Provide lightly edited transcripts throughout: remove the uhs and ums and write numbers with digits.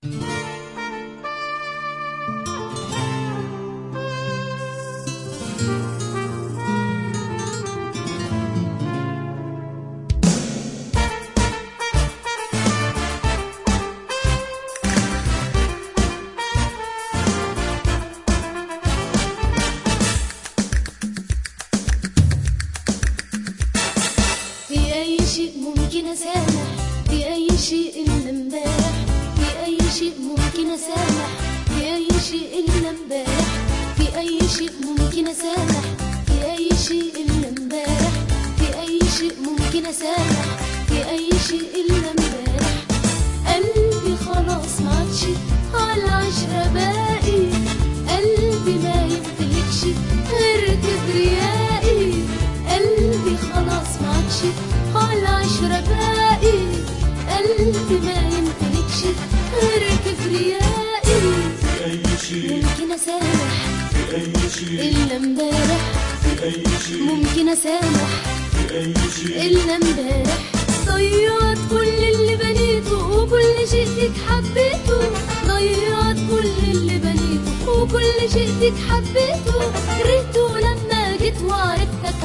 في أي شيء ممكن أسامح، في أي شيء إلا امبارح، في أي شيء ممكن أسامح، في أي شيء إلا امبارح، في أي شيء ممكن أسامح، في أي شيء إلا امبارح، في أي شيء ممكن أسامح، في أي شيء إلا امبارح. قلبي خلاص ما عادش على العشرة باقي، قلبي ما يمتلكش غير كبريائي، قلبي خلاص ما عادش على العشرة باقي، قلبي ما يمتلكش غير كبريائي. في أي شيء ممكن أسامح، في أي شيء إلا امبارح، في أي شيء ممكن أسامح، في أي شيء إلا امبارح. ضيعت كل اللي بنيته وكل شيء فيك حبيته، ضيعت كل اللي بنيته وكل شيء فيك حبيته، كرهته لما جيت وعرفتك،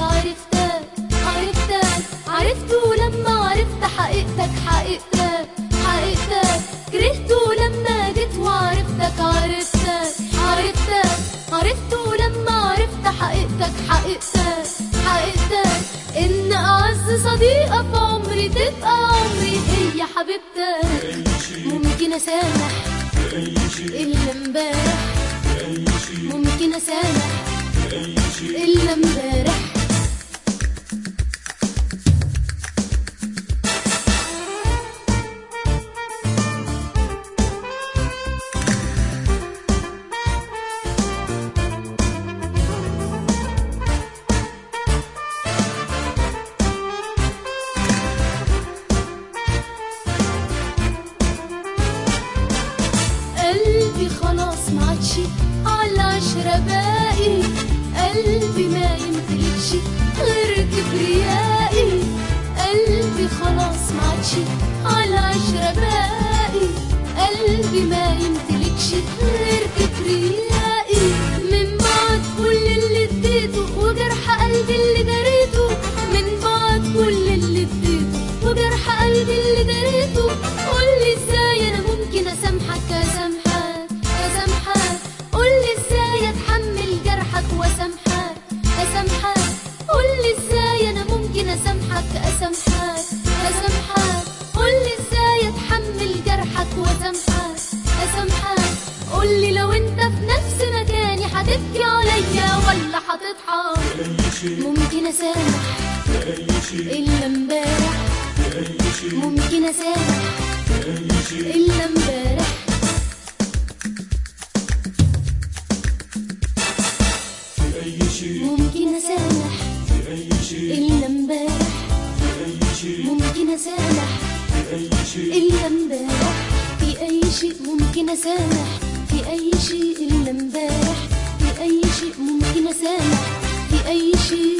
عرفته لما عرفت حقيقتك، كرهته لما جيت وعرفتك، عرفته لما عرفت حقيقتك، إن أعز صديقة في عمري تبقى عمري هي حبيبتك. ممكن أسامح إلا امبارح، ممكن أسامح إلا امبارح. قلبي خلاص ما عادش على العشرة باقي، قلبي ما يمتلكش غير كبريائي، قلبي خلاص ما عادش على العشرة باقي، قلبي ما يمتلكش غير كبريائي. من بعد كل اللي اديته وجرح قلبي اللي دريته، من بعد كل اللي اديته وجرح قلبي اللي دريته، قولي ازاي انا ممكن اسامحك، قولي ازاي اتحمل جرحك واسامحك، قولي ازاي انا ممكن اسامحك، قولي ازاي اتحمل جرحك واسامحك، قولي لو انت في نفس مكاني هتبكي عليا ولا هتضحك. ممكن اسامح الا امبارح، ممكن اسامح الا امبارح. ممكن أسامح إلا امبارح، ممكن أسامح إلا امبارح، في أي شيء ممكن أسامح، في أي شيء إلا امبارح، في أي شيء ممكن أسامح، في أي شيء